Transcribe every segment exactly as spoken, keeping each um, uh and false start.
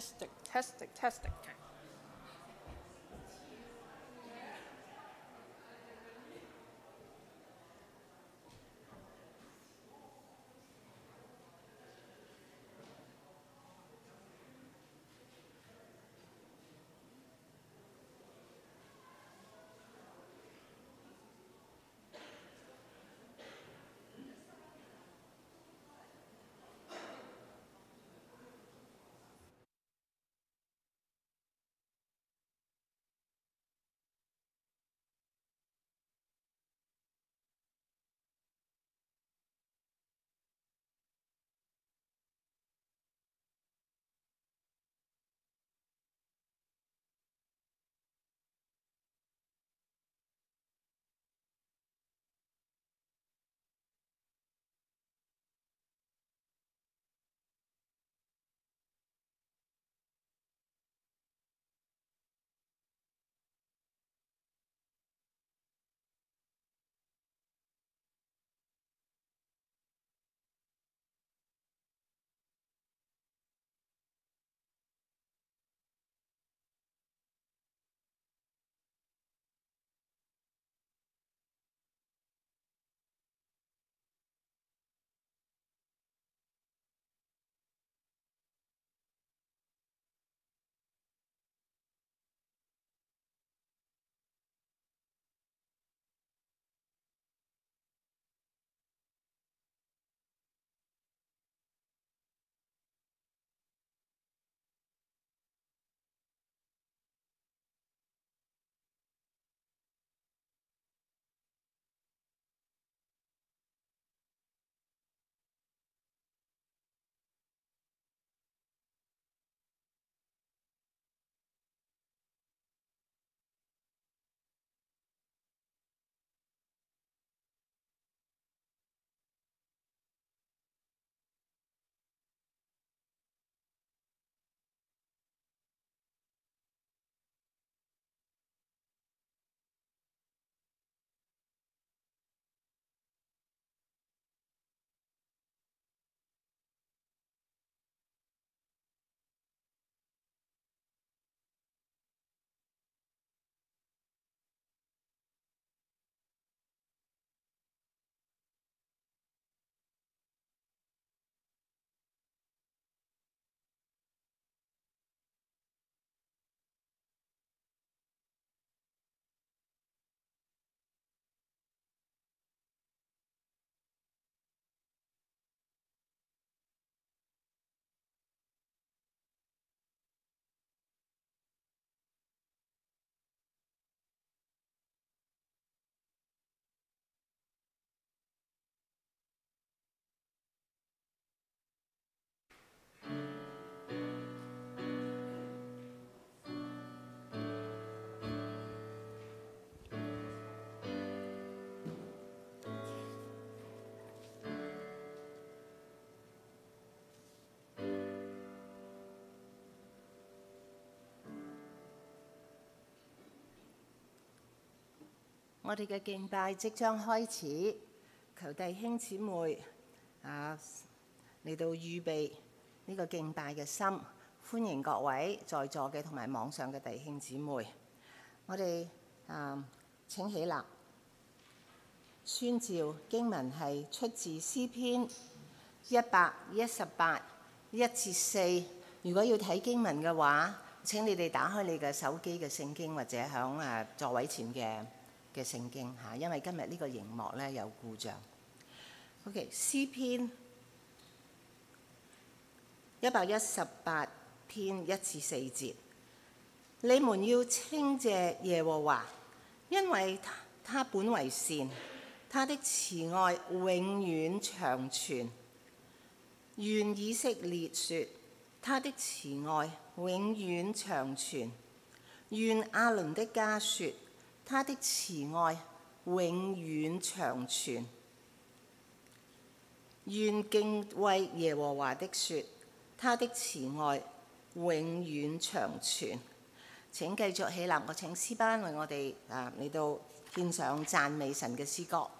testing testing testing。 我哋嘅敬拜即將開始，求弟兄姊妹啊嚟到預備呢個敬拜嘅心，歡迎各位在座嘅同埋網上嘅弟兄姊妹。我哋啊請起立，宣召經文係出自詩篇一百一十八一至四。如果要睇經文嘅話，請你哋打開你嘅手機嘅聖經，或者響誒座位前嘅嘅聖經嚇，因為今日呢個熒幕咧有故障。OK， 詩篇一百一十八篇一至四節，你們要稱謝耶和華，因為他他本為善，他的慈愛永遠長存。願以色列說，他的慈愛永遠長存。願亞倫的家說，他的慈愛永遠長存。願敬畏耶和華的說，他的慈愛永遠長存。請繼續起立，我請詩班為我哋啊嚟到獻上讚美神嘅詩歌。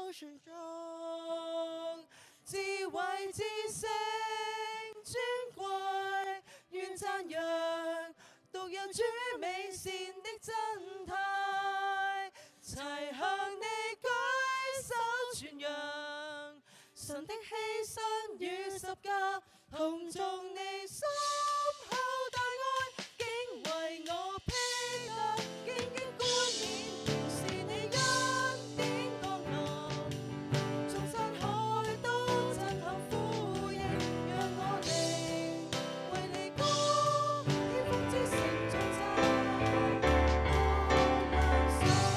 傳頌，智慧之聲尊貴，願讚揚獨有主美善的真態，齊向你舉手傳揚神的犧牲與十架，同頌你心厚大愛，竟為我披戴，荊棘冠冕是你恩典降臨，眾山海都震撼呼應，讓我嚟為你歌，天風之城頌讚多萬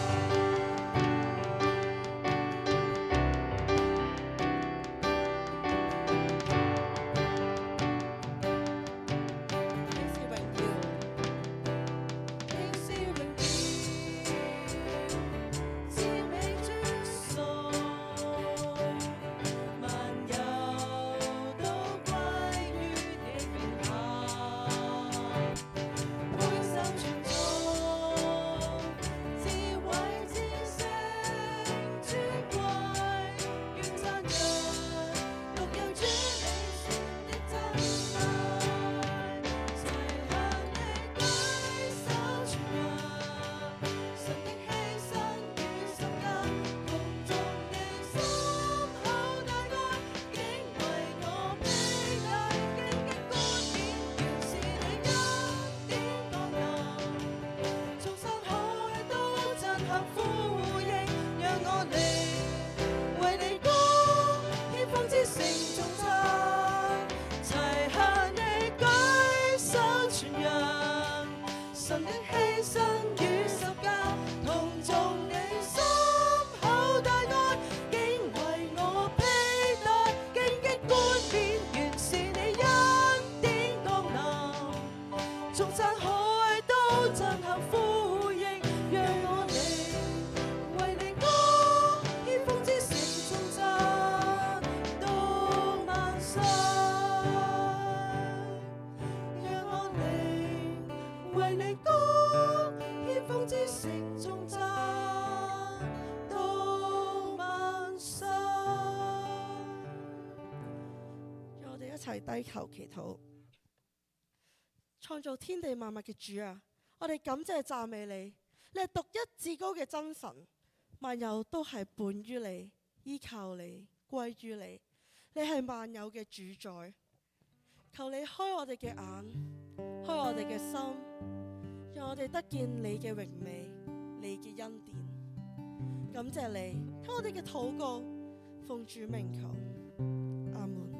低頭祈禱。創造天地萬物嘅主啊，我哋感謝讚美你，你係獨一至高嘅真神，萬有都係本於你，依靠你，歸於你，你係萬有嘅主宰。求你開我哋嘅眼，開我哋嘅心，讓我哋得見你嘅榮美，你嘅恩典。感謝你，聽我哋嘅禱告，奉主名求，阿門。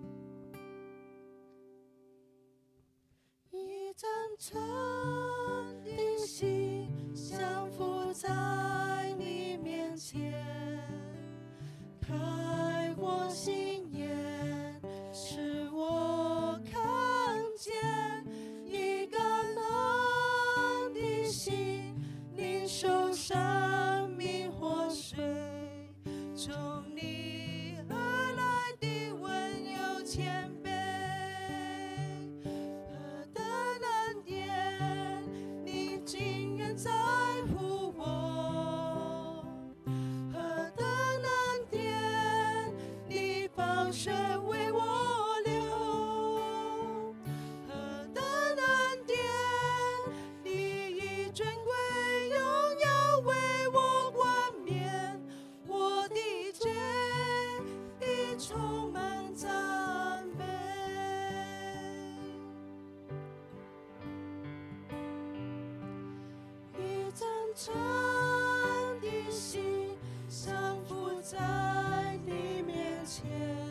一盞晨的心降伏在你面前，開我心眼，使我看見一個冷的心，領受生命活水，從你而來的溫柔謙卑。在乎我，何等恩典，你寶血為我流，何等恩典，你以尊貴榮耀為我冠冕，我的罪已充滿讚美。真的心降伏在你面前，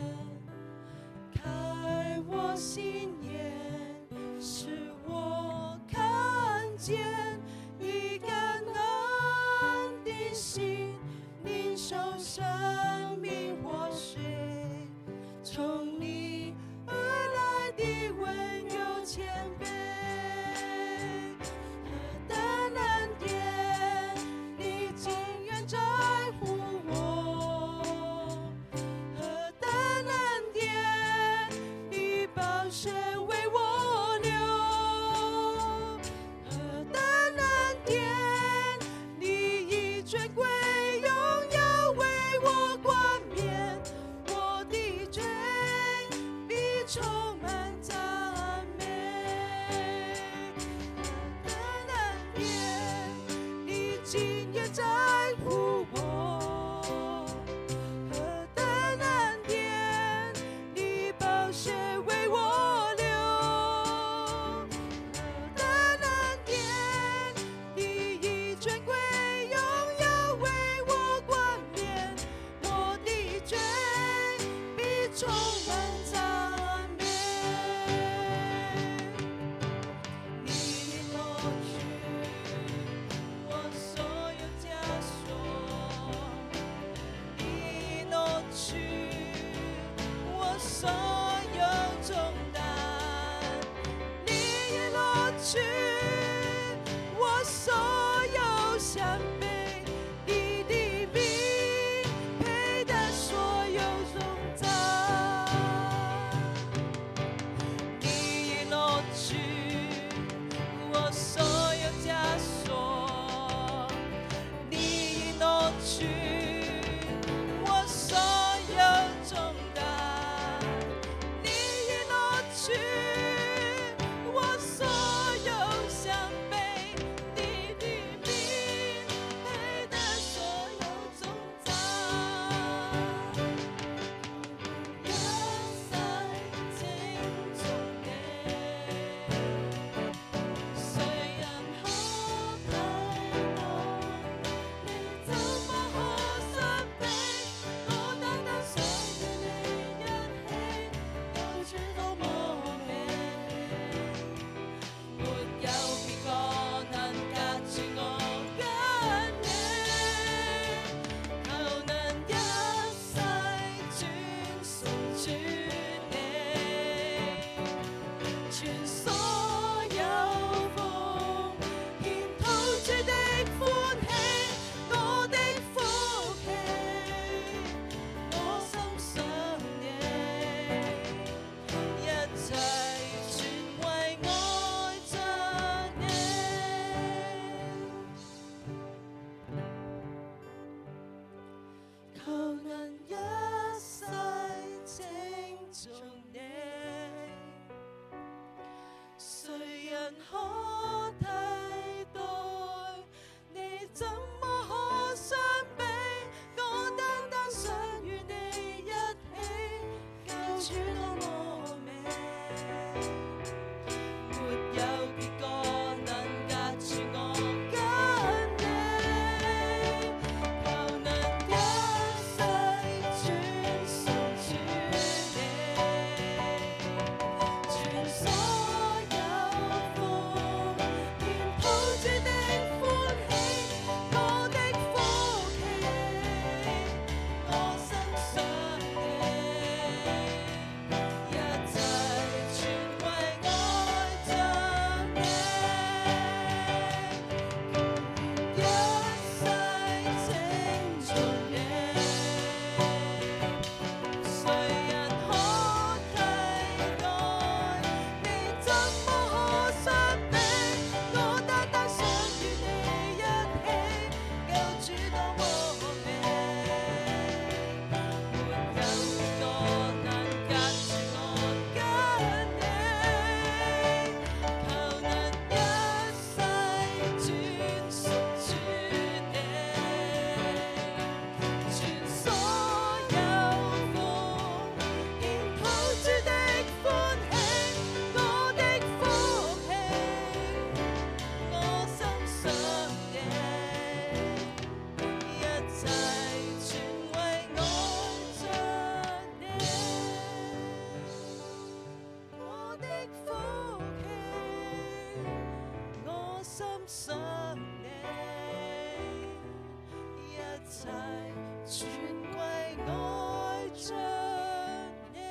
開我心眼，使我看見一個冷的心，領受生命活水，從你而來的溫柔謙卑。血為我流，何等充滿讚美。你挪去我所有枷鎖，你挪去我所有重擔，你也挪去我所有傷悲，你的名配得所有頌讚，你也挪去我所有枷鎖，你也挪去我所有重擔，你也挪去我所有傷悲，你的名配得所有頌讚。一世稱頌你，誰人可替代？你怎麼可相比？我單單想與你一起，有主多麼美，沒有別個能隔住我跟你，求能一世尊崇主你，全所有奉獻討主的歡喜，我的福氣，我心想你，一切全為愛着你。求能一世稱頌你，誰人可替代？你怎麼可相比？我單單想與你一起，救主多麼美，沒有別個能隔住我跟你，求能一世尊崇主你，全所有奉獻討主的歡喜，我的福氣，我心想你，一切全為愛着你，一世稱頌你，誰人可替代？你怎麼可相比？我單單想與你一起，救主多麼美，沒有別個能隔住我跟你，求能一世尊崇主你，全所有奉獻討主的歡喜，我的福氣，我心想你，一切全為愛着你，我的福氣，我心想你，一切全為愛着你。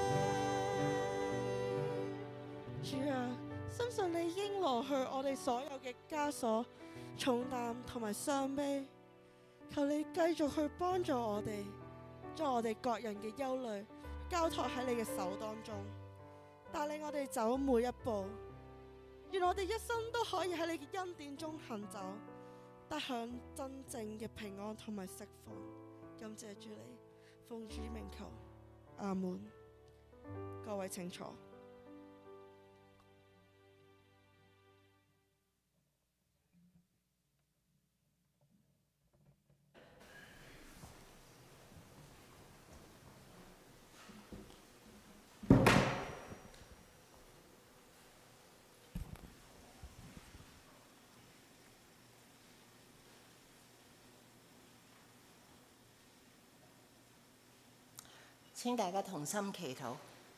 主啊，深信你應挪去我哋所有嘅枷鎖、重擔同埋傷悲，求你繼續去幫助我哋，將我哋各人嘅憂慮交託喺你嘅手當中，帶領我哋走每一步。願我哋一生都可以喺你嘅恩典中行走，得享真正嘅平安同埋釋放。感謝主你，奉主名求，阿門。各位請坐。 請大家同心祈禱。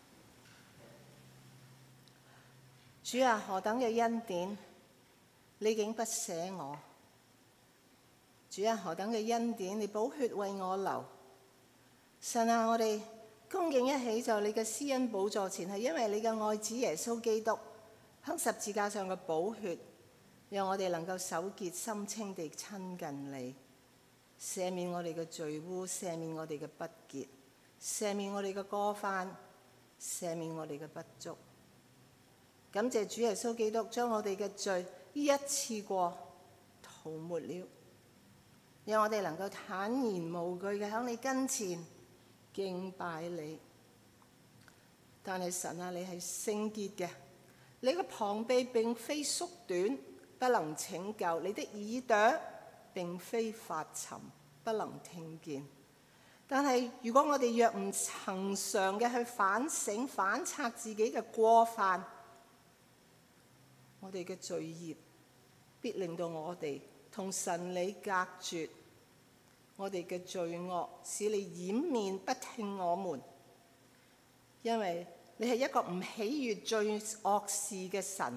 主啊，何等嘅恩典，你竟不捨我。主啊，何等嘅恩典，你寶血為我流。神啊，我哋恭敬一起就你嘅施恩寶座前，係因為你嘅愛子耶穌基督喺十字架上嘅寶血，讓我哋能夠手潔心清地親近你，赦免我哋嘅罪污，赦免我哋嘅不潔，赦免我哋嘅過犯，赦免我哋嘅不足。感謝主耶穌基督將我哋嘅罪一次過塗抹了，讓我哋能夠坦然無懼嘅喺你跟前敬拜你。但係神啊，你係聖潔嘅，你嘅膀臂並非縮短，不能拯救；你的耳朵並非發沉，不能聽見。但係如果我哋若唔恆常嘅去反省、反察自己嘅過犯，我哋嘅罪孽必令到我哋同神你隔絕，我哋嘅罪惡使你掩面不聽我們，因為你係一個唔喜悅罪惡事嘅神，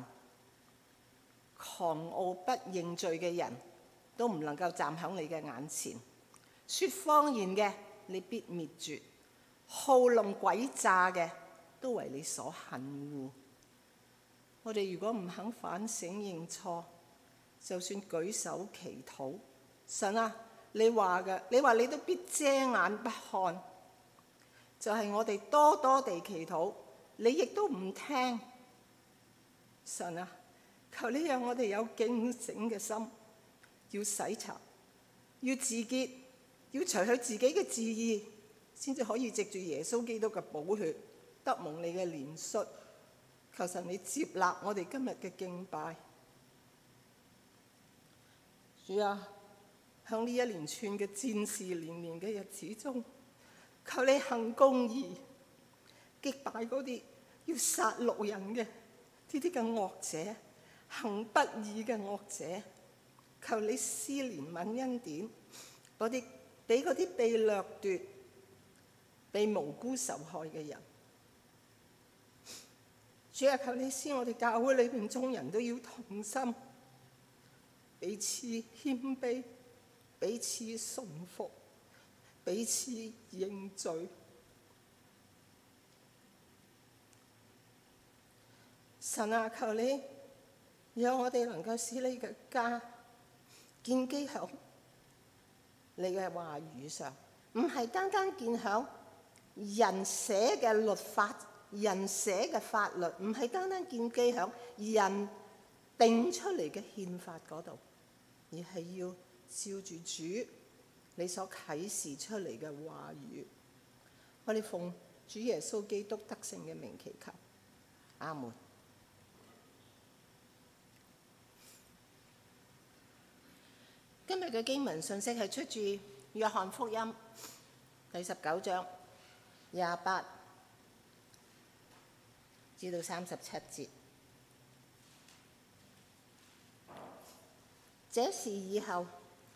狂傲不認罪嘅人都唔能夠站喺你嘅眼前，說謊言嘅你必滅絕，好弄詭詐嘅都為你所恨惡。我哋如果唔肯反省認錯，就算舉手祈禱，神啊，你話嘅，你話你都必遮眼不看。就係、是、我哋多多地祈禱，你亦都唔聽。神啊，求你讓我哋有警醒嘅心，要洗查，要自潔，要除去自己嘅自義，先至可以藉住耶穌基督嘅寶血得蒙你嘅憐恤。求神你接納我哋今日嘅敬拜。主啊，喺呢一連串嘅戰事連連嘅日子中，求你行公義，擊敗嗰啲要殺戮人嘅呢啲嘅惡者，行不義嘅惡者。求你施憐憫恩典，嗰啲俾嗰啲被掠奪、被無辜受害嘅人。主啊，求你使我哋教會裏邊眾人都要同心，彼此謙卑，彼此順服，彼此認罪。神啊，求你讓我哋能夠使你嘅家建基喺你嘅話語上，唔係單單建喺人寫嘅律法。人寫嘅法律唔係單單建基喺人定出嚟嘅憲法嗰度，而係要照住主你所啟示出嚟嘅話語。我哋奉主耶穌基督得勝嘅名祈求，阿門。今日嘅經文信息係出自約翰福音第十九章廿八至到三十七節。這事以後，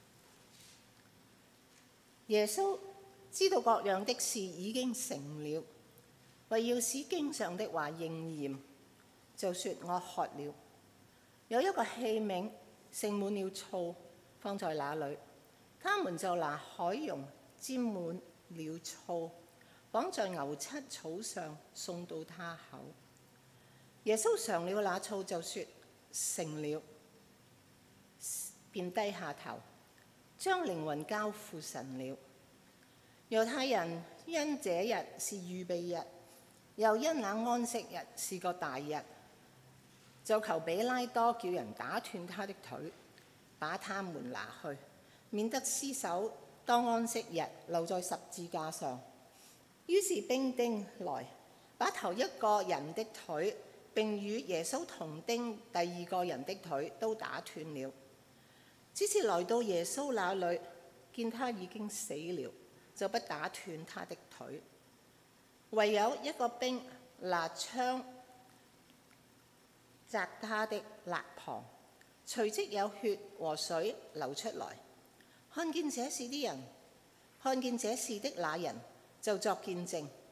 耶穌知道各樣的事已經成了，為要使經上的話應驗，就說：我渴了。有一個器皿盛滿了醋，放在那裏，他們就拿海蓉沾滿了醋，綁在牛膝草上，送到他口。耶穌嘗了那醋，就說：成了，便低下頭，將靈魂交付神了。猶太人因這日是預備日，又因那安息日是個大日，就求比拉多叫人打斷他的腿，把他們拿去，免得屍首當安息日留在十字架上。於是兵丁來，把頭一個人的腿並與耶穌同釘第二個人的腿都打斷了。只是來到耶穌那裏，見他已經死了，就不打斷他的腿，唯有一個兵拿槍擲他的肋旁，隨即有血和水流出來。看見這事的人，看見這事的那人就作見證，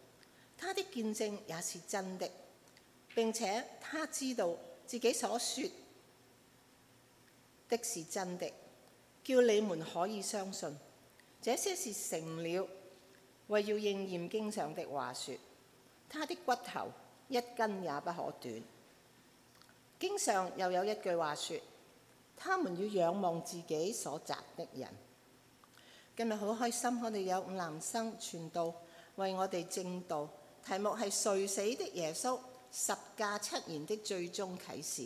他的見證也是真的，並且他知道自己所說的是真的，叫你們可以相信。這些事成了，為要應驗經上的話說，他的骨頭一根也不可斷。經上又有一句話說，他們要仰望自己所擇的人。今日好開心，我哋有伍南生傳道為我哋證道，題目係誰死的耶穌，十架七言的最終啟示。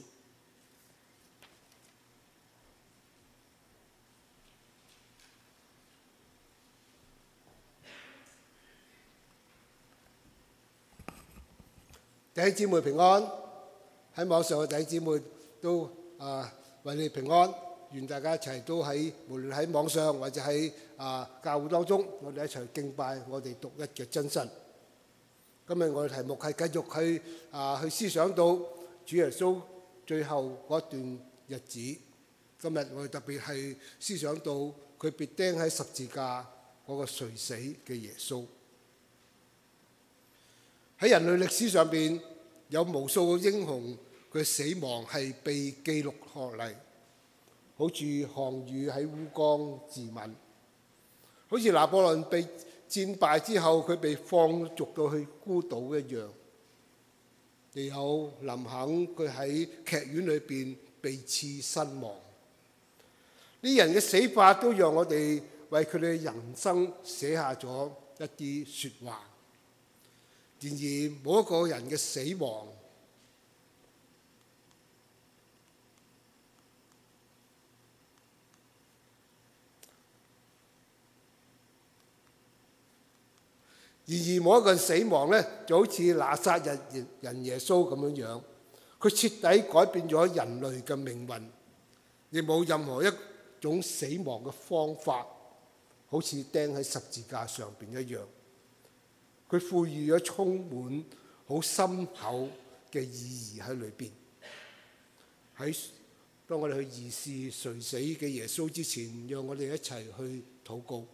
弟兄姊妹平安，喺網上嘅弟兄姊妹都啊為你平安，願大家一齊都喺無論喺網上或者喺啊教會當中，我哋一齊敬拜我哋獨一嘅真神。今日我嘅題目係繼續去啊去思想到主耶穌最後嗰段日子。今日我哋特別係思想到佢被釘喺十字架嗰個垂死嘅耶穌。喺人類歷史上邊有無數嘅英雄，佢死亡係被記錄落嚟，好似項羽喺烏江自刎，好似拿破崙被戰敗之後佢被放逐到去孤島一樣，亦有林肯佢喺劇院裏邊被刺身亡。呢人嘅死法都讓我哋為佢哋嘅人生寫下咗一啲説話。然而，冇一個人嘅死亡然而冇一個人死亡咧，就好似拿撒勒人耶穌咁樣樣，佢徹底改變咗人類嘅命運，亦冇任何一種死亡嘅方法，好似釘喺十字架上邊一樣。佢賦予咗充滿好深厚嘅意義喺裏邊。喺當我哋去儀視垂死嘅耶穌之前，讓我哋一齊去禱告。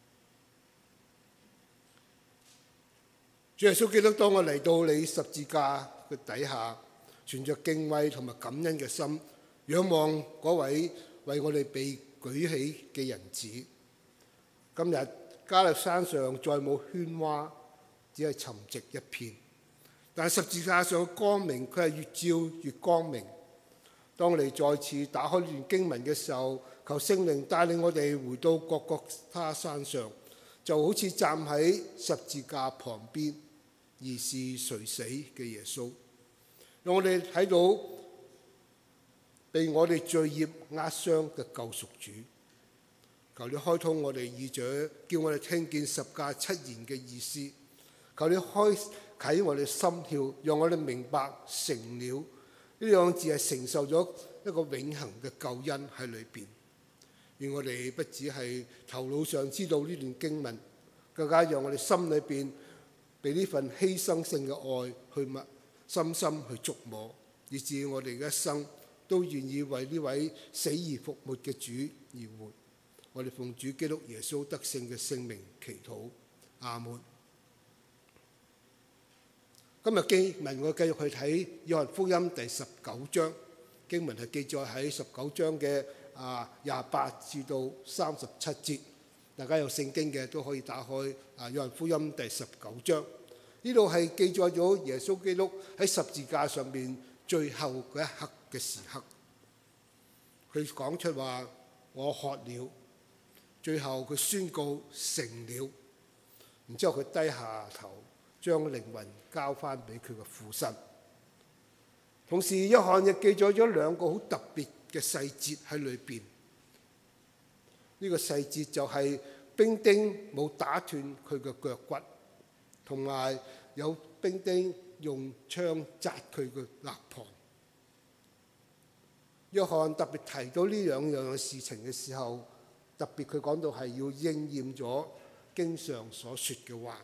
主耶穌基督，當我嚟到你十字架嘅底下，存着敬畏同埋感恩嘅心，仰望嗰位為我哋被舉起嘅人子。今日加略山上再冇喧嘩，只係沉寂一片，但係十字架上嘅光明，佢係越照越光明。當我哋再次打開呢段經文嘅時候，求聖靈帶領我哋回到各各他山上，就好似站喺十字架旁邊，而是垂死嘅耶穌，讓我哋睇到被我哋罪孽壓傷嘅救贖主。求你開通我哋耳朵，叫我哋聽見十架七言嘅意思。求你開啟我哋心竅，讓我哋明白成了呢兩字係承受咗一個永恆嘅救恩喺裏邊。願我哋不只係頭腦上知道呢段經文，更加讓我哋心裏邊被呢份犧牲性嘅愛去默深深去觸摸，以致我哋嘅一生都願意為呢位死而復活嘅主而活。我哋奉主基督耶穌得勝嘅聖名祈禱，阿門。今日經文我繼續去睇約翰福音第十九章，經文係記載喺十九章嘅啊廿八至到三十七節。大家有聖經嘅都可以打開啊約翰福音第十九章。呢度係記載咗耶穌基督喺十字架上面最後嗰一刻嘅時刻。佢講出話：我渴了。最後佢宣告成了。然之後佢低下頭，將靈魂交翻俾佢嘅父神。同時，約翰亦記載咗兩個好特別嘅細節喺裏邊。呢個細節就係兵丁冇打斷佢嘅腳骨，同埋有兵丁用槍扎佢嘅肋旁。約翰特別提到呢兩樣嘅事情嘅時候，特別佢講到係要應驗咗經上所說嘅話。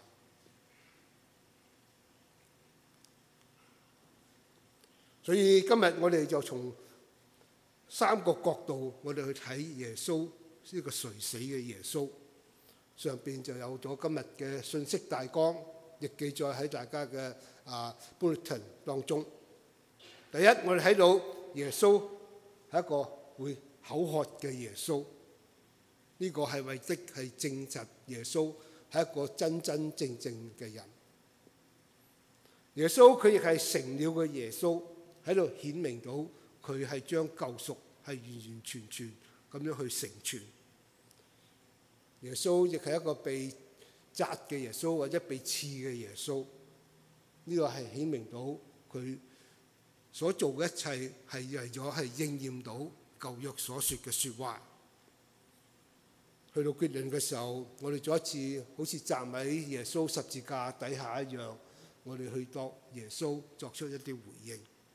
所以今日我哋就從三個角度，我哋去睇耶穌呢個垂死嘅耶穌。上邊就有咗今日嘅信息大綱， 亦記載喺大家嘅啊 bulletin 當中。第一，我哋睇到耶穌係一個會口渴嘅耶穌，呢、這個係為的係證實耶穌係一個真真正正嘅人。耶穌佢亦係成了嘅耶穌，喺度顯明到佢係將救贖係完完全全咁樣去成全。耶穌亦係一個被責嘅耶穌，或者被刺嘅耶穌。呢、這個係顯明到佢所做嘅一切係為咗係應驗到舊約所說嘅説話。去到決定嘅時候，我哋再一次好似站喺耶穌十字架底下一樣，我哋去度耶穌作出一啲回應。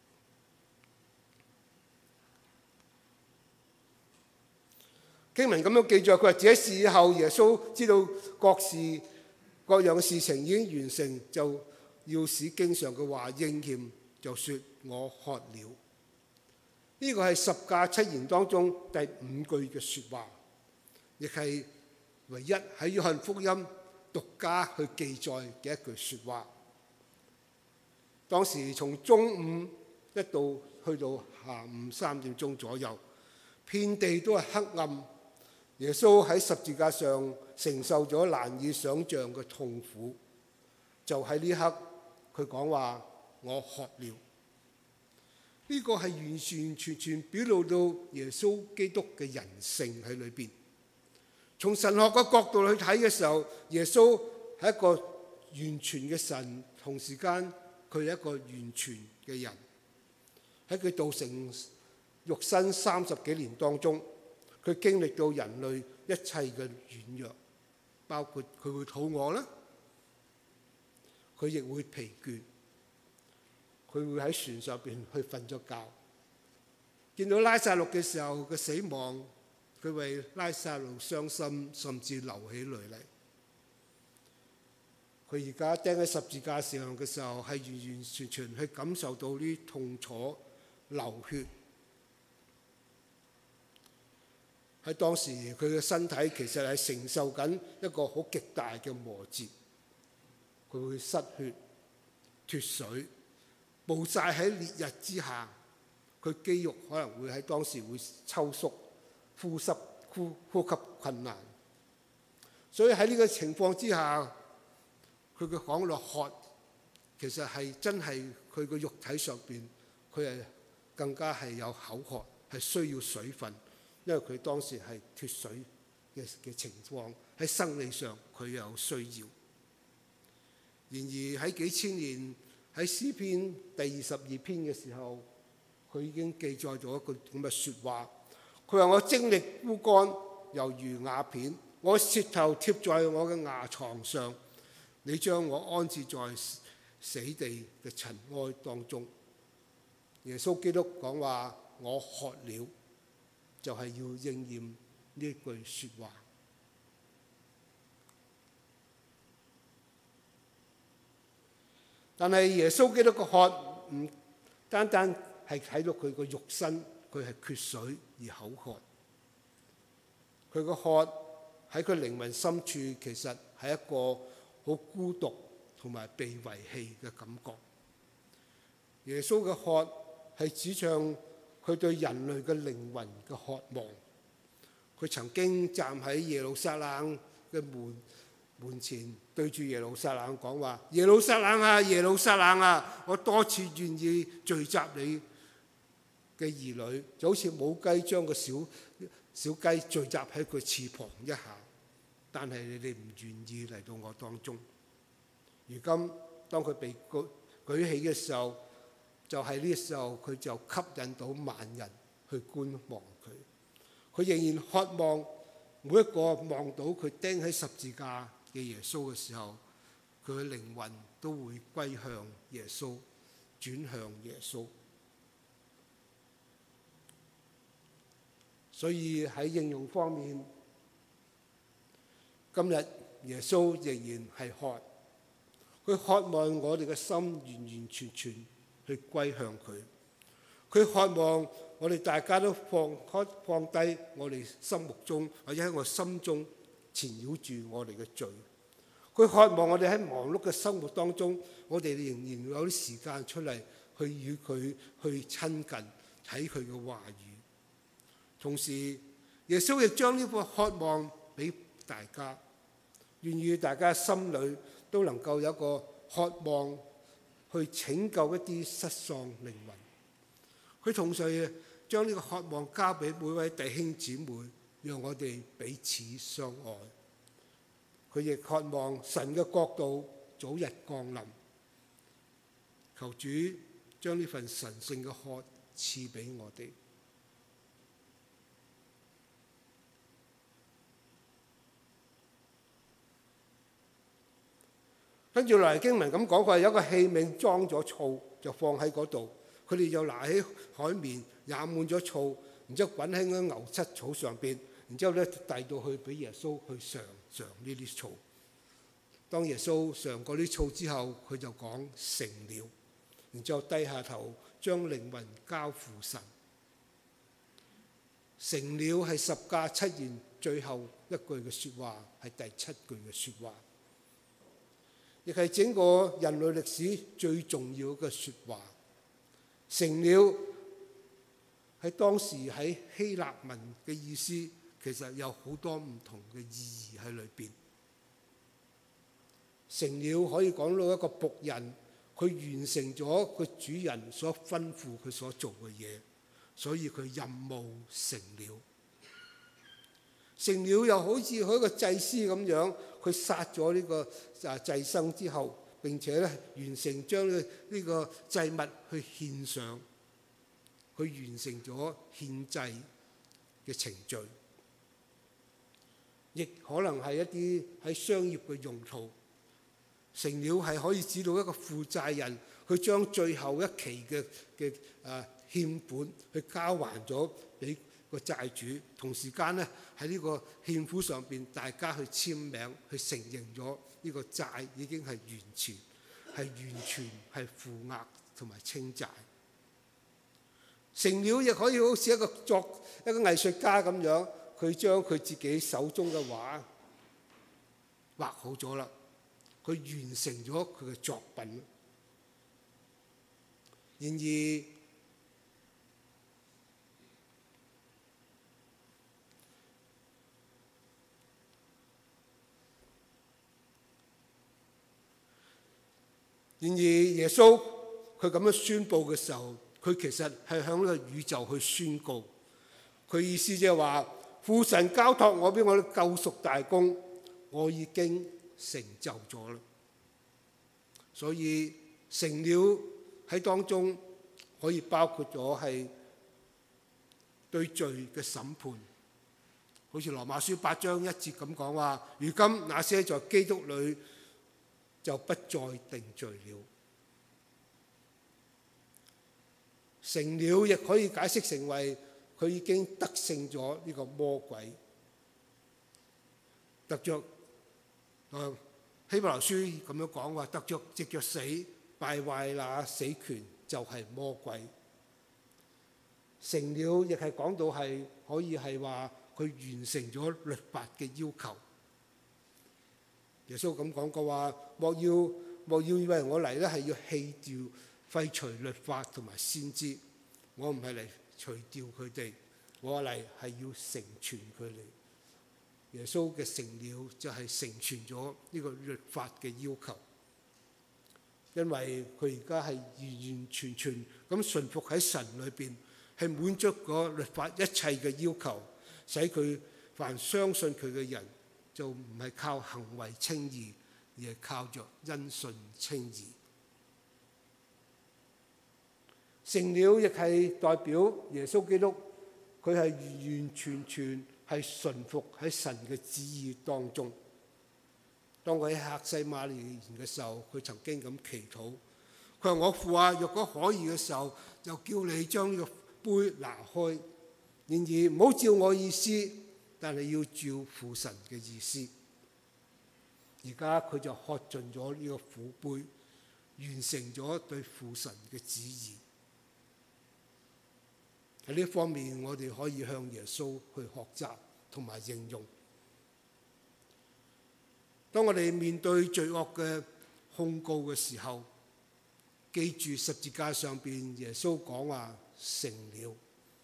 經文咁樣記載，佢話：這事以後耶穌知道各事各樣嘅事情已經完成，就要使經上嘅話應驗，就説我渴了。呢個係十架七言當中第五句嘅説話，亦係唯一喺約翰福音獨家去記載嘅一句説話。當時從中午一到去到下午三點鐘左右，遍地都係黑暗。耶穌喺十字架上承受咗難以想像嘅痛苦，就喺呢刻佢講話：我渴了。呢個係完完全全表露到耶穌基督嘅人性喺裏邊。從神學嘅角度去睇嘅時候，耶穌係一個完全嘅神，同時間佢係一個完全嘅人。喺佢道成肉身三十幾年當中，佢經歷到人類一切嘅軟弱，包括佢會肚餓啦，佢亦會疲倦，佢會喺船上邊去瞓咗覺。見到拉撒路嘅時候嘅死亡，佢為拉撒路傷心，甚至流起淚嚟。佢而家釘喺十字架上嘅時候，係完完全全去感受到啲痛楚、流血。喺當時佢嘅身體其實係承受緊一個好極大嘅磨折，佢會失血、脫水、暴曬喺烈日之下，佢肌肉可能會喺當時會抽縮、呼吸呼呼吸困難。所以喺呢個情況之下，佢嘅講落渴，其實係真係佢個肉體上邊，佢係更加係有口渴，係需要水分。因為佢當時係脫水嘅嘅情況，喺生理上佢有需要。然而喺幾千年喺詩篇第二十二篇嘅時候，佢已經記載咗一句咁嘅説話。佢話：我精力枯乾，猶如瓦片；我舌頭貼在我嘅牙床上，你將我安置在死地嘅塵埃當中。耶穌基督講話：我渴了。就係要應驗呢句説話。但係耶穌基督個渴唔單單係睇到佢個肉身，佢係缺水而口渴。佢個渴喺佢靈魂深處，其實係一個好孤獨同埋被遺棄嘅感覺。耶穌嘅渴係指向佢對人類嘅靈魂嘅渴望。佢曾經站喺耶路撒冷嘅門門前，對住耶路撒冷講話：耶路撒冷啊，耶路撒冷啊！我多次願意聚集你嘅兒女，就好似母雞將個小小雞聚集喺佢翅膀一下，但係你哋唔願意嚟到我當中。如今當佢被舉舉起嘅時候，就係呢個時候，佢就吸引到萬人去觀望佢。佢仍然渴望每一個望到佢釘喺十字架嘅耶穌嘅時候，佢嘅靈魂都會歸向耶穌，轉向耶穌。所以喺應用方面，今日耶穌仍然係渴，佢渴望我哋嘅心完完全全去歸向佢。佢渴望我哋大家都放開放低我哋心目中或者喺我心中纏繞住我哋嘅罪。 佢渴望我哋喺忙碌嘅生活當中，我哋仍然有啲時間出嚟去與佢去親近，睇佢嘅話語。同時，耶穌亦將呢個渴望俾大家，願意大家心裏都能夠有一個渴望去拯救一啲失喪靈魂。佢同時將呢個渴望交俾每位弟兄姊妹，讓我哋彼此相愛。佢亦渴望神嘅國度早日降臨。求主將呢份神聖嘅渴賜俾我哋。跟住落嚟經文咁講，佢係有一個器皿裝咗醋，就放喺嗰度。佢哋就拿起海面，染滿咗醋，然之後滾喺嗰牛膝草上邊，然之後咧遞到去俾耶穌去嘗嘗呢啲醋。當耶穌嘗過啲醋之後，佢就講成了，然之後低下頭將靈魂交付神。成了係十架七言最後一句嘅説話，係第七句嘅説話，亦係整個人類歷史最重要嘅説話。成了喺當時喺希臘文嘅意思，其實有好多唔同嘅意義喺裏邊。成了可以講到一個僕人，佢完成咗佢主人所吩咐佢所做嘅嘢，所以佢任務成了。成了又好似佢一個祭司咁樣，佢殺咗呢個啊祭牲之後，並且咧完成將呢呢個祭物去獻上，佢完成咗獻祭嘅程序，亦可能係一啲喺商業嘅用途。成了係可以指到一個負債人，佢將最後一期嘅嘅啊欠本去交還咗俾個債主，同時間咧喺呢個欠款上邊，大家去簽名去承認咗呢個債已經係完全係完全係付額同埋清債。成了亦可以好似一個作一個藝術家咁樣，佢將佢自己手中嘅畫畫好咗啦，佢完成咗佢嘅作品。然而然而耶穌佢咁樣宣佈嘅時候，佢其實係向呢個宇宙去宣告。佢意思即係話，父神交託我俾我嘅救贖大功，我已經成就咗啦。所以成了喺當中可以包括咗係對罪嘅審判，好似羅馬書八章一節咁講話：如今那些在基督裏就不再定罪了。成了亦可以解釋成為佢已經得勝咗呢個魔鬼，得着誒希伯來書咁樣講話，得着藉着死敗壞那死權就係魔鬼。成了亦係講到係可以係話佢完成咗律法嘅要求。耶穌咁講過話：莫要莫要以為我嚟咧係要棄掉廢除律法同埋先知，我唔係嚟除掉佢哋，我嚟係要成全佢哋。耶穌嘅成了就係成全咗呢個律法嘅要求，因為佢而家係完完全全咁順服喺神裏邊，係滿足嗰律法一切嘅要求，使佢凡相信佢嘅人就唔係靠行為稱義，而係靠着因信稱義。成了亦係代表耶穌基督，佢係完完全全係順服喺神嘅旨意當中。當佢喺客西馬尼園嘅時候，佢曾經咁祈禱，佢話：我父啊，若果可以嘅時候，就叫你將呢個杯拿開，然而唔好照我意思，但係要照父神嘅意思。而家佢就喝盡咗呢個苦杯，完成咗對父神嘅旨意。喺呢方面，我哋可以向耶穌去學習同埋應用。 當我哋面對罪惡嘅控告嘅時候，記住十字架上邊耶穌講話成了，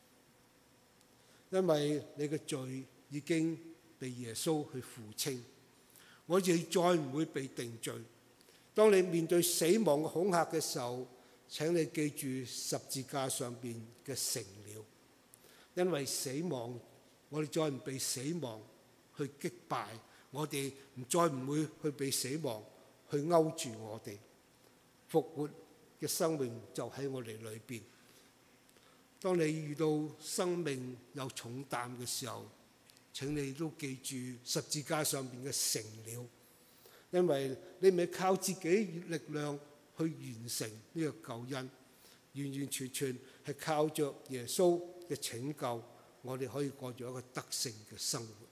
因為你嘅罪已經被耶穌去付清，我哋再唔會被定罪。當你面對死亡嘅恐嚇嘅時候，請你記住十字架上邊嘅成了，因為死亡，我哋再唔被死亡去擊敗，我哋再唔會去被死亡去勾住我哋，復活嘅生命就喺我哋裏邊。當你遇到生命有重擔嘅時候，請你都記住十字架上邊嘅成了，因為你唔係靠自己力量去完成呢個救恩，完完全全係靠着耶穌嘅拯救，我哋可以過咗一個得勝嘅生活。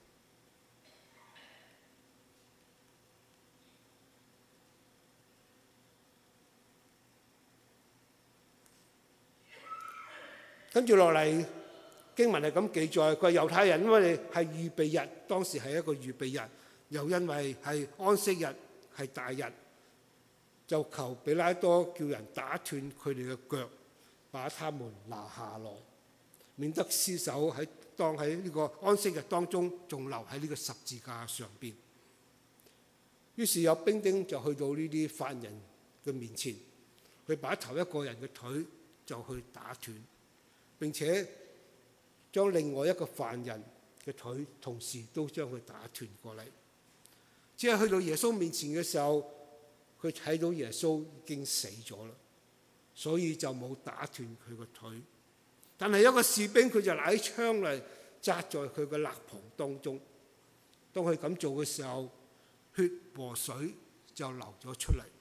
跟住落嚟經文係咁記載，佢話猶太人因為係預備日，當時係一個預備日，又因為係安息日係大日，就求彼拉多叫人打斷佢哋嘅腳，把他們拿下來，免得屍首喺當喺呢個安息日當中仲留喺呢個十字架上邊。於是有兵丁就去到呢啲犯人嘅面前，佢把頭一個人嘅腿就去打斷，並且將另外一個犯人嘅腿同時都將佢打斷過嚟。只係去到耶穌面前嘅時候，佢睇到耶穌已經死咗啦，所以就冇打斷佢個腿。但係有個士兵佢就拿起槍嚟扎在佢嘅肋旁當中。當佢咁做嘅時候，血和水就流咗出嚟。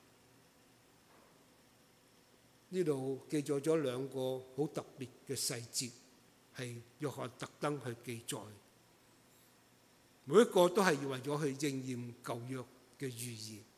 呢度記載咗兩個好特別嘅細節，係約翰特登去記載，每一個都係為咗去應驗舊約嘅預言。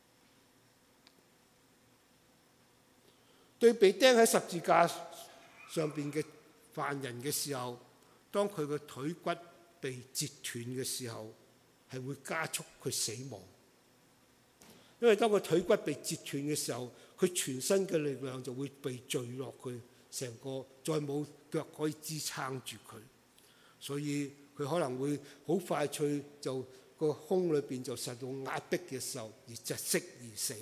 對被釘喺十字架上邊嘅犯人嘅時候，當佢嘅腿骨被截斷嘅時候，係會加速佢死亡。因為當個腿骨被截斷嘅時候，佢全身嘅力量就會被墜落去，成個再冇腳可以支撐住佢，所以佢可能會好快脆就個胸裏邊就受到壓迫嘅時候而窒息而死。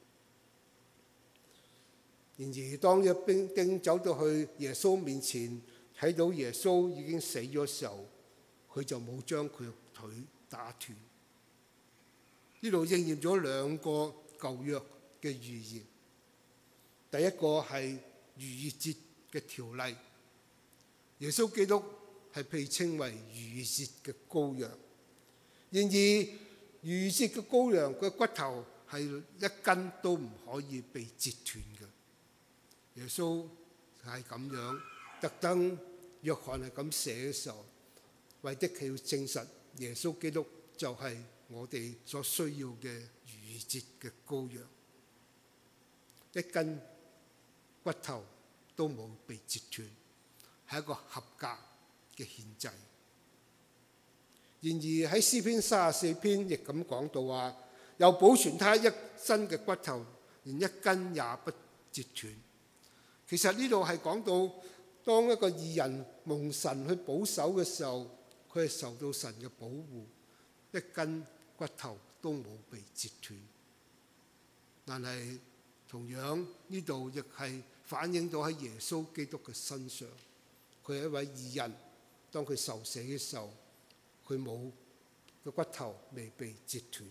然而當一兵丁走到去耶穌面前，睇到耶穌已經死咗時候，佢就冇將佢嘅腿打斷。呢度應驗咗兩個舊約嘅預言。第一個係逾越節嘅條例，耶穌基督係被稱為逾越節嘅羔羊。然而逾越節嘅羔羊嘅骨頭係一根都唔可以被截斷嘅。耶穌係咁樣，特登約翰係咁寫嘅時候，為的係要證實耶穌基督就係我哋所需要嘅逾越節嘅羔羊，一根骨頭都冇被截斷，係一個合格嘅獻祭。然而喺詩篇三十四篇亦咁講到話，又保存他一身嘅骨頭，連一根也不截斷。其實呢度係講到，當一個義人蒙神去保守嘅時候，佢係受到神嘅保護，一根骨頭都冇被截斷。但係同樣呢度亦係反映到喺耶穌基督嘅身上，佢係一位義人，當佢受死嘅時候，佢冇個骨頭未被截斷。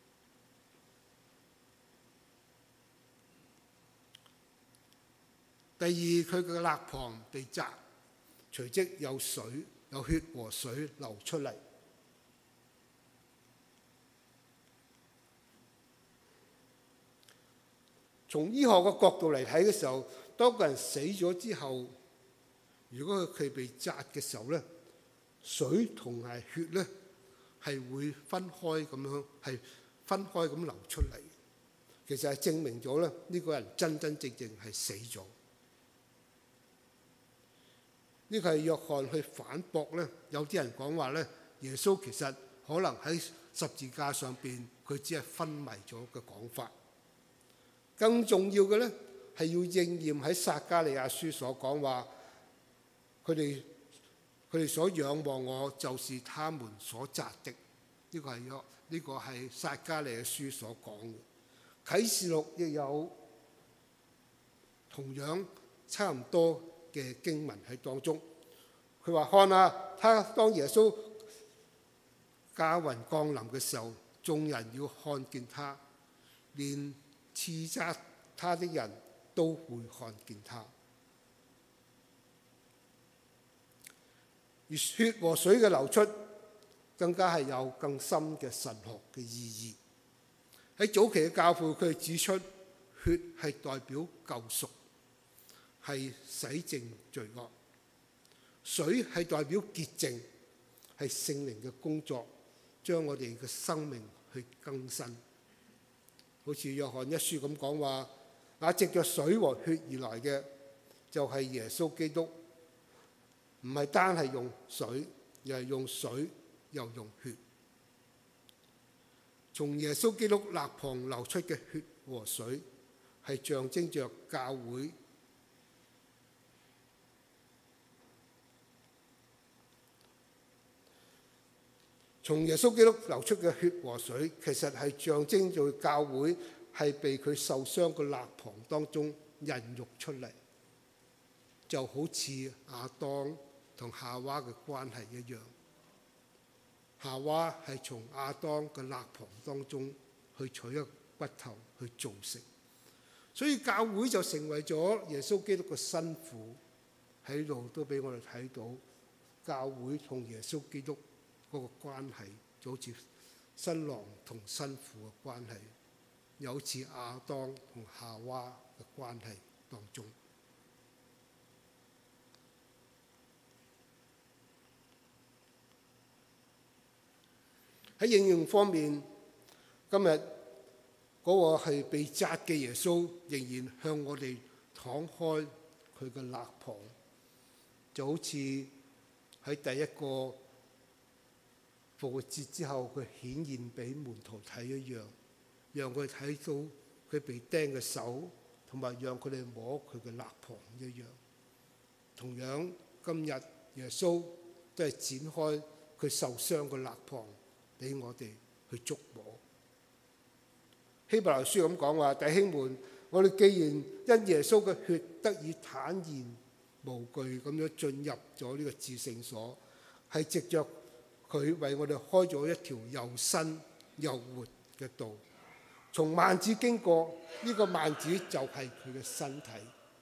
第二，佢嘅肋旁被扎，隨即有水、有血和水流出嚟。從醫學嘅角度嚟睇嘅時候，當個人死咗之後，如果佢被扎嘅時候咧，水同埋血咧係會分開咁樣，係分開咁流出嚟。其實係證明咗咧，呢個人真真正正係死咗。呢個係約翰去反駁咧，有啲人講話咧，耶穌其實可能喺十字架上邊佢只係昏迷咗嘅講法。更重要嘅呢，係要應驗喺撒迦利亞書所講話，佢哋佢哋所仰望我，就是他們所扎的。呢、這個係呢、這個係撒迦利亞書所講嘅。啟示錄亦有同樣差唔多嘅經文喺當中。佢話：看啊，他當耶穌駕雲降臨嘅時候，眾人要看見他，連刺殺他的人都會看見他。而血和水嘅流出，更加係有更深嘅神學嘅意義。喺早期嘅教父，佢哋指出，血係代表救贖，係洗淨罪惡；水係代表潔淨，係聖靈嘅工作，將我哋嘅生命去更新。好似約翰一書咁講話，那藉着水和血而來嘅，就係耶穌基督，唔係單係用水，而係用水又用血。從耶穌基督肋旁流出嘅血和水，係象徵着教會從耶穌基督流出嘅血和水，其實係象徵住教會係被佢受傷嘅肋旁當中孕育出嚟，就好似亞當同夏娃嘅關係一樣。夏娃係從亞當嘅肋旁當中去取一個骨頭去造成，所以教會就成為咗耶穌基督嘅新婦。喺度都俾我哋睇到教會同耶穌基督嗰個關係，就好似新郎同新婦嘅關係，又好似亞當同夏娃嘅關係當中。喺應用方面，今日嗰個係被扎嘅耶穌，仍然向我哋敞開佢嘅肋旁，就好似喺第一個復活節之後，佢顯現俾門徒睇一樣，讓佢睇到佢被釘嘅手，同埋讓佢哋摸佢嘅肋旁一樣。同樣，今日耶穌都係展開佢受傷嘅肋旁，俾我哋去觸摸。希伯來書咁講話：弟兄們，我哋既然因耶穌嘅血得以坦然無懼咁樣進入咗呢個至聖所，係藉着佢為我哋開咗一條又新又活嘅道。從幔子經過，呢、這個幔子就係佢嘅身體。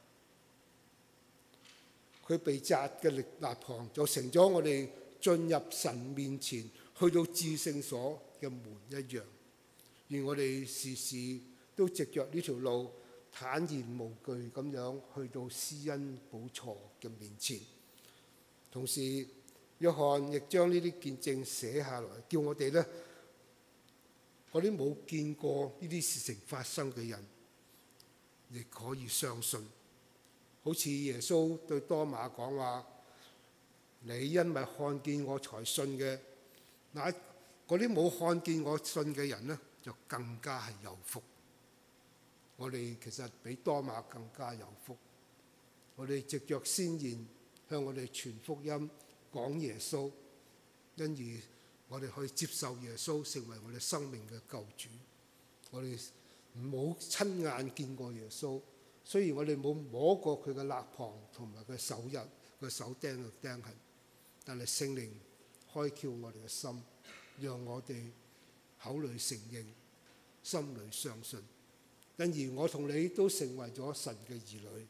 佢被扎嘅肋旁就成咗我哋進入神面前，去到至聖所嘅門一樣。願我哋時時都藉着呢條路坦然無懼咁樣去到施恩寶座嘅面前。同時，約翰亦將呢啲見證寫下來，叫我哋呢嗰啲冇見過呢啲事情發生嘅人，亦可以相信。好似耶穌對多馬講話：你因為看見我才信嘅，那嗰啲冇看見我信嘅人呢，就更加係有福。我哋其實比多馬更加有福。我哋藉着先言向我哋傳福音，講耶穌，因而我哋可以接受耶穌成為我哋生命嘅救主。我哋冇親眼見過耶穌，雖然我哋冇摸過佢嘅肋旁同埋佢手印、佢手釘嘅釘痕，但係聖靈開竅我哋嘅心，讓我哋口裏承認，心裏相信，因而我同你都成為咗神嘅兒女。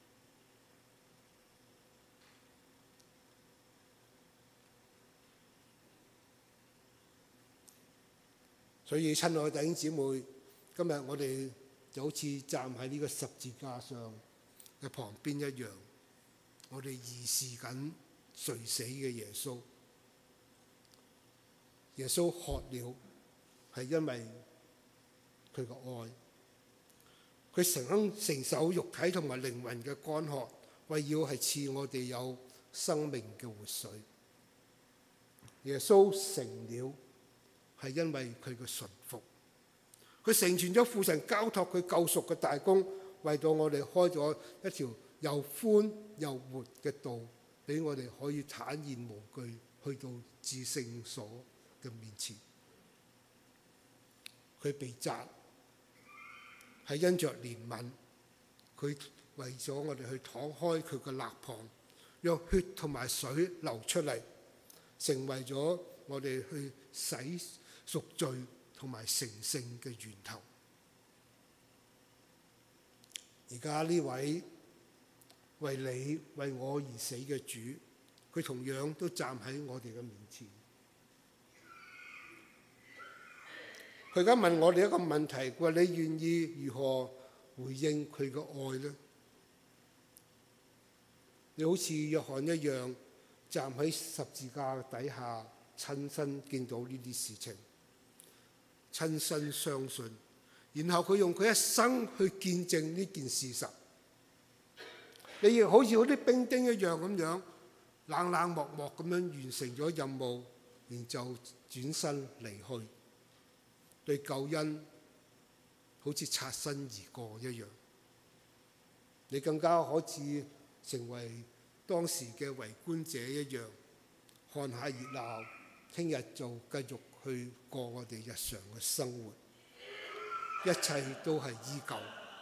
所以親愛嘅弟兄姊妹，今日我哋就好似站喺呢個十字架上嘅旁邊一樣，我哋預視緊垂死嘅耶穌。耶穌渴了，係因為佢嘅愛，佢承肯承受肉體同埋靈魂嘅乾渴，為要係賜我哋有生命嘅活水。耶穌成了，係因為佢嘅順服， 佢成全咗父神交託佢救贖嘅大功，為到我哋開咗一條又寬又活嘅道，俾我哋可以坦然無懼去到至聖所嘅面前。佢被責係因着憐憫，佢為咗我哋去敞開佢嘅肋旁，讓血同埋水流出嚟，成為咗我哋去洗贖罪同埋成聖嘅源頭。而家呢位為你為我而死嘅主，佢同樣都站喺我哋嘅面前。佢而家問我哋一個問題，佢話你願意如何回應佢嘅愛呢？你好似約翰一樣，站喺十字架底下，親身見到呢啲事情，親身相信，然後佢用佢一生去見證呢件事實。你亦好似嗰啲兵丁一樣咁樣，冷冷漠漠咁樣完成咗任務，然就轉身離去，對救恩好似擦身而過一樣。你更加可以成為當時嘅圍觀者一樣，看下熱鬧，聽日就繼續去過我哋日常嘅生活，一切都係依舊。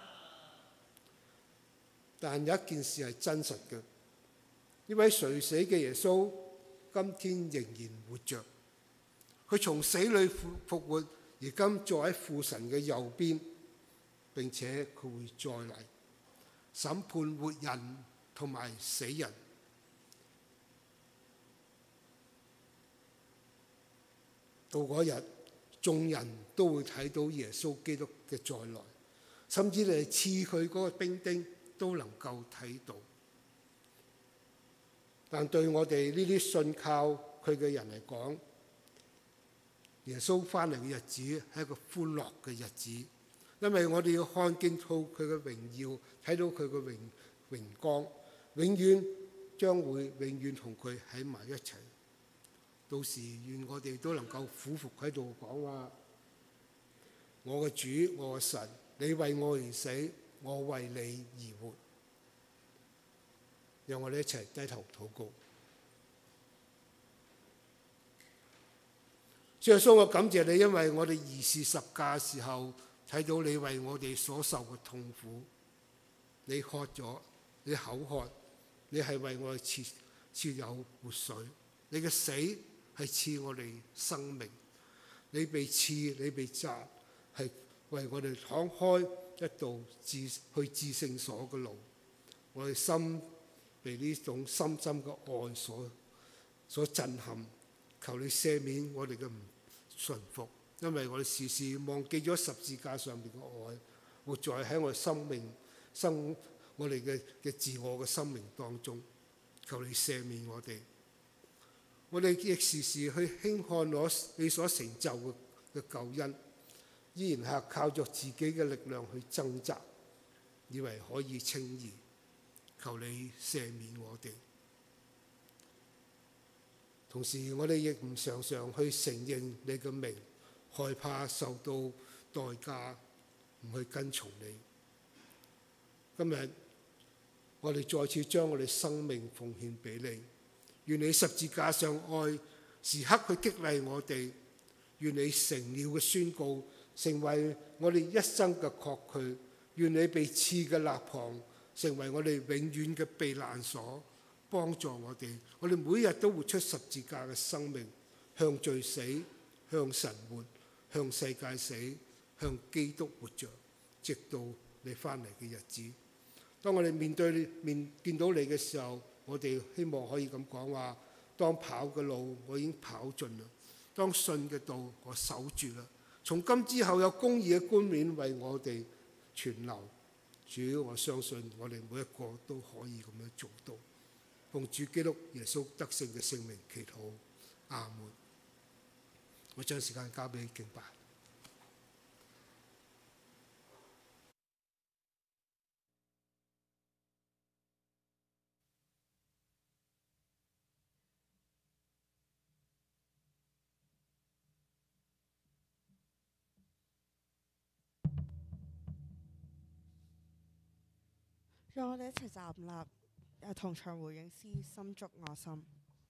但有一件事係真實嘅，呢位垂死嘅耶穌今天仍然活着，佢從死裏復活，而今坐喺父神嘅右邊，並且佢會再嚟審判活人同埋死人。到嗰日，眾人都會睇到耶穌基督嘅再來，甚至嚟刺佢嗰個兵丁都能夠睇到。但對我哋呢啲信靠佢嘅人嚟講，耶穌翻嚟嘅日子係一個歡樂嘅日子，因為我哋要看見到佢嘅榮耀，睇到佢嘅榮榮光，永遠將會永遠同佢喺埋一齊。到時願我哋都能夠俯伏喺度講話：我嘅主，我嘅神，你為我而死，我為你而活。讓我哋一齊低頭禱告。主耶穌，我感謝你，因為我哋兒時十架嘅時候睇到你為我哋所受嘅痛苦，你喝咗，你口渴，你係為我哋賜賜有活水，你嘅死係賜我哋生命，你被刺，你被責，係為我哋敞開一道至去至聖所嘅路。我哋心被呢種深深嘅愛所所震撼，求你赦免我哋嘅唔順服，因為我哋時時忘記咗十字架上面嘅愛，活在喺我哋生命生我哋嘅嘅自我嘅生命當中。求你赦免我哋。我哋亦時時去輕看攞你所成就嘅嘅救恩，依然係靠着自己嘅力量去掙扎，以為可以稱義。求你赦免我哋。同時，我哋亦唔常常去承認你嘅名，害怕受到代價，唔去跟從你。今日我哋再次將我哋生命奉獻俾你。願你十字架上愛時刻去激勵我哋，願你成了嘅宣告成為我哋一生嘅確據，願你被刺嘅肋旁成為我哋永遠嘅避難所，幫助我哋。我哋每日都活出十字架嘅生命，向罪死，向神活，向世界死，向基督活着，直到你翻嚟嘅日子。當我哋面對你面見到你嘅時候，我哋希望可以咁講話：當跑嘅路我已經跑盡啦，當信嘅道我守住啦。從今之後有公義嘅冠冕為我哋存留。主，我相信我哋每一個都可以咁樣做到。奉主基督耶穌得勝嘅聖名祈禱，阿門。我將時間交俾敬拜。 讓我哋一齊站立，誒同唱回應詩，心觸我心。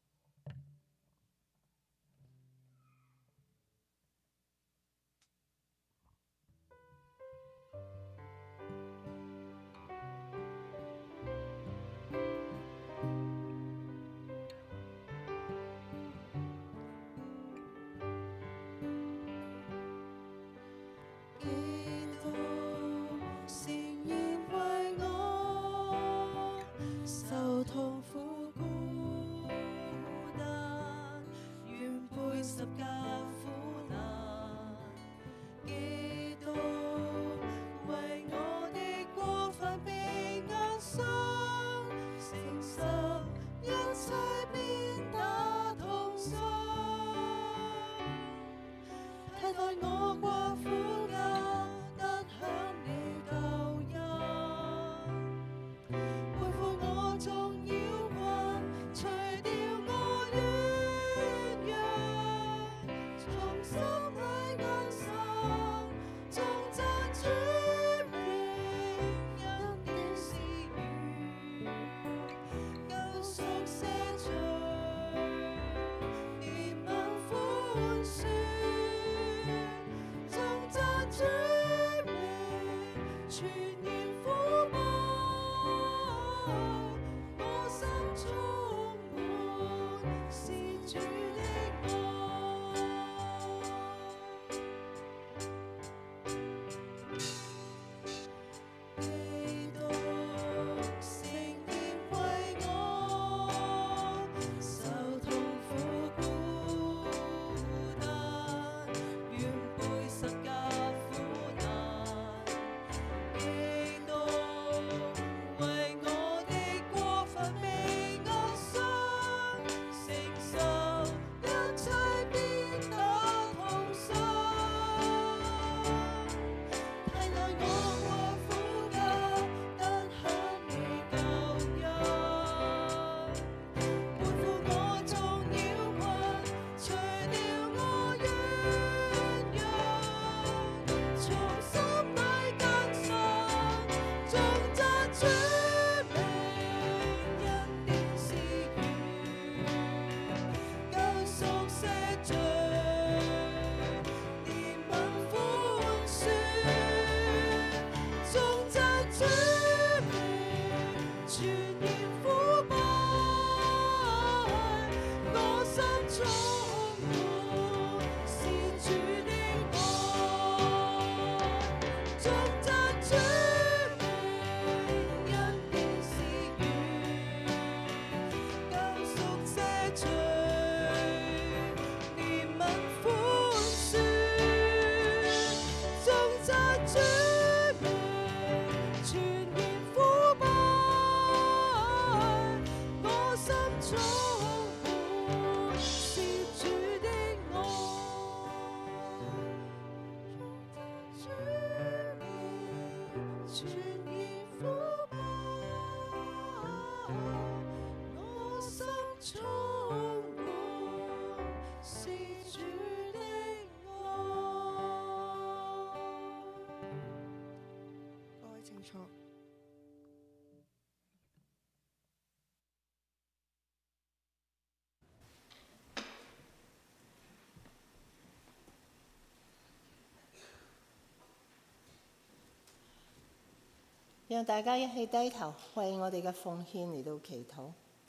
讓大家一起低頭，為我哋嘅奉獻嚟到祈禱。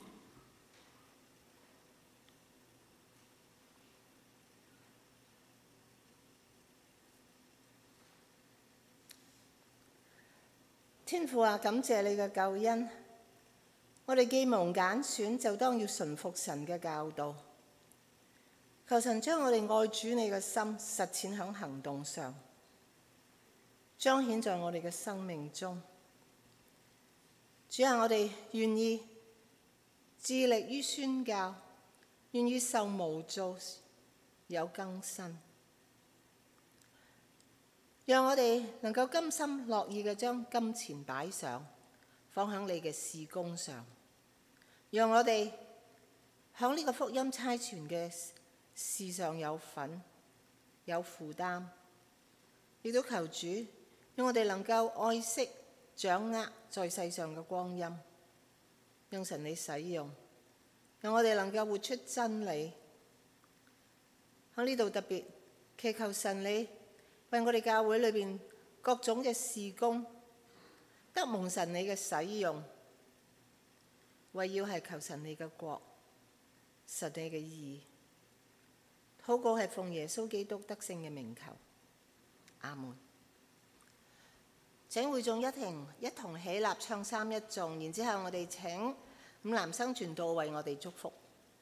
天父啊，感謝你嘅救恩。我哋既蒙揀選，就當要順服神嘅教導。求神將我哋愛主你嘅心實踐喺行動上，彰顯在我哋嘅生命中。主啊，我哋願意致力於宣教，願意受模造，有更新。讓我哋能夠甘心樂意嘅將金錢擺上，放喺你嘅事工上。讓我哋喺呢個福音差傳嘅事上有份，有負擔。亦都求主，讓我哋能夠愛惜掌握在世上嘅光陰，讓神你使用，讓我哋能夠活出真理。喺呢度特別祈求神你為我哋教會裏邊各種嘅事工得蒙神你嘅使用，為要係求神你嘅國，神你嘅義。禱告係奉耶穌基督得勝嘅名求，阿門。請會眾一同一同起立唱三一頌，然之後我哋請伍南生傳道為我哋祝福。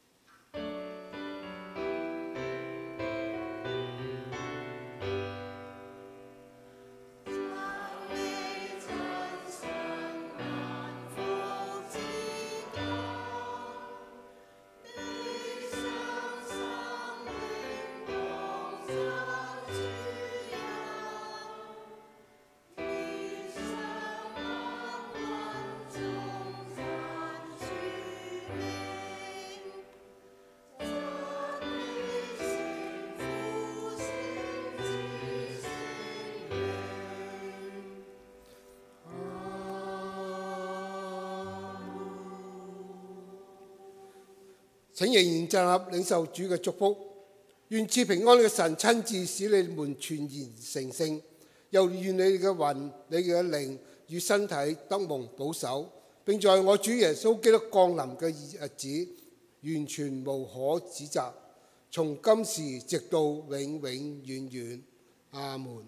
請仍然站立領受主嘅祝福，願賜平安嘅神親自使你們全然成聖，又願你嘅魂、你嘅靈與身體得蒙保守，並在我主耶穌基督降臨嘅日子完全無可指責，從今時直到永永遠遠。阿門。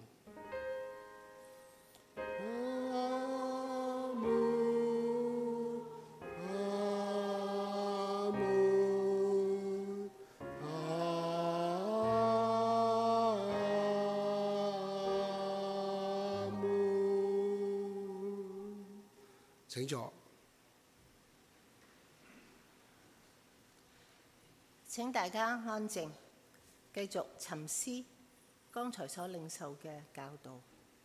請坐。 請大家安靜，繼續沉思剛才所領受嘅教導。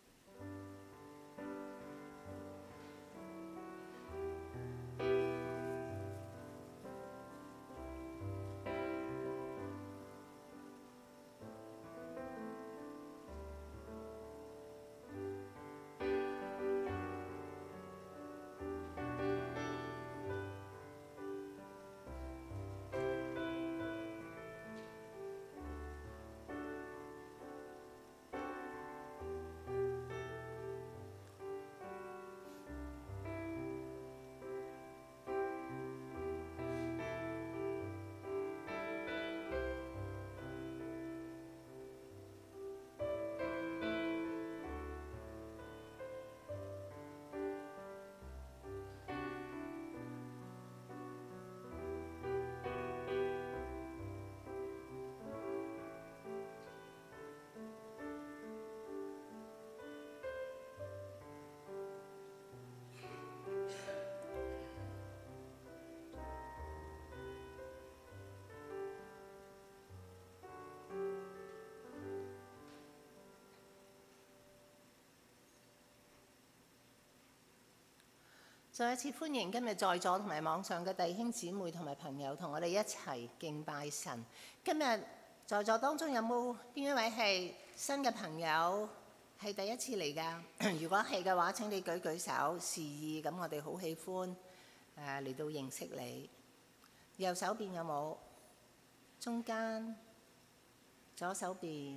再一次歡迎今日在座同埋網上嘅弟兄姊妹同埋朋友，同我哋一齊敬拜神。今日在座當中有冇邊一位係新嘅朋友，係第一次嚟㗎？如果係嘅話，請你舉舉手示意，咁我哋好喜歡誒嚟到認識你。右手邊有冇？中間、左手邊。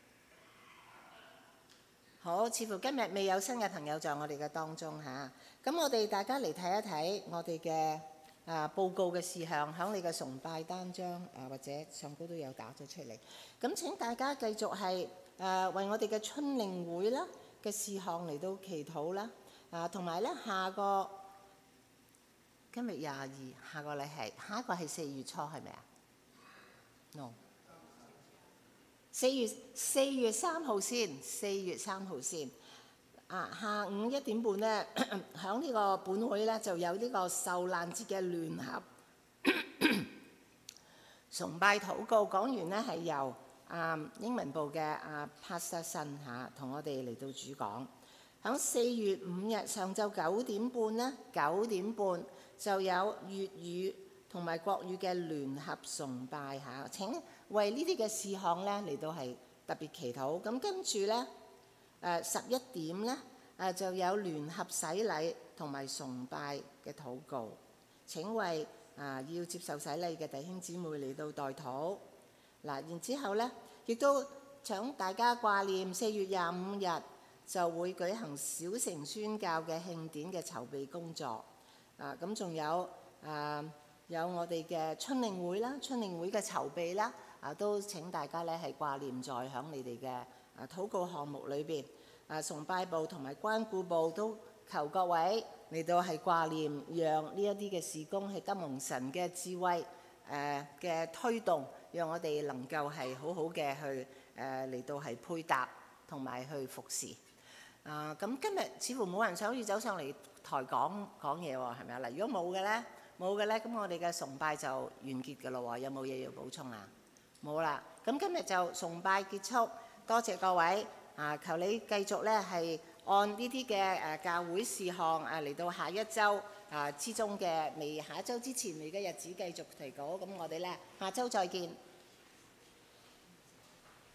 好，似乎今日未有新嘅朋友在我哋嘅當中嚇。咁我哋大家嚟睇一睇我哋嘅啊報告嘅事項，喺你嘅崇拜單張啊或者上高都有打咗出嚟。咁請大家繼續係誒為我哋嘅春令會啦嘅事項嚟到祈禱啦。啊，同埋咧下個今日廿二，下個禮係下一個係四月初係咪啊 ？No。四月四月三號先，四月三號先。啊，下午一點半咧，響呢個本會咧就有呢個受難節嘅聯合崇拜禱告。講完咧係由啊英文部嘅啊 Pastor Sun 嚇同我哋嚟到主講。響四月五日上晝九點半咧，九點半就有粵語同埋國語嘅聯合崇拜嚇。請為呢啲嘅事項咧嚟到係特別祈禱。咁跟住咧，誒十一點咧， 啊就有聯合洗禮同埋崇拜嘅禱告。請為啊要接受洗禮嘅弟兄姊妹嚟到代禱。嗱，然之後呢，亦都請大家掛念四月廿五日就會舉行小城宣教嘅慶典嘅籌備工作。啊，咁仲有啊有我哋嘅春令會啦，春令會嘅籌備啦，啊都請大家咧係掛念在響你哋嘅啊禱告項目裏邊。啊，崇拜部同埋關顧部都求各位嚟到係掛念，讓呢一啲嘅事工係得蒙神嘅智慧誒嘅推動，讓我哋能夠係好好嘅去誒嚟到係配搭同埋去服侍。啊，咁今日似乎冇人想要走上嚟台講講嘢喎，係咪啊？嗱，如果冇嘅咧，冇嘅咧，咁我哋嘅崇拜就完結㗎咯喎。有冇嘢要補充啊？冇啦。咁今日就崇拜結束，多謝各位。啊，求你繼續咧係按呢啲嘅誒教會事項啊嚟到下一週啊之中嘅未下一週之前未嘅日子繼續提稿。咁我哋咧下週再見。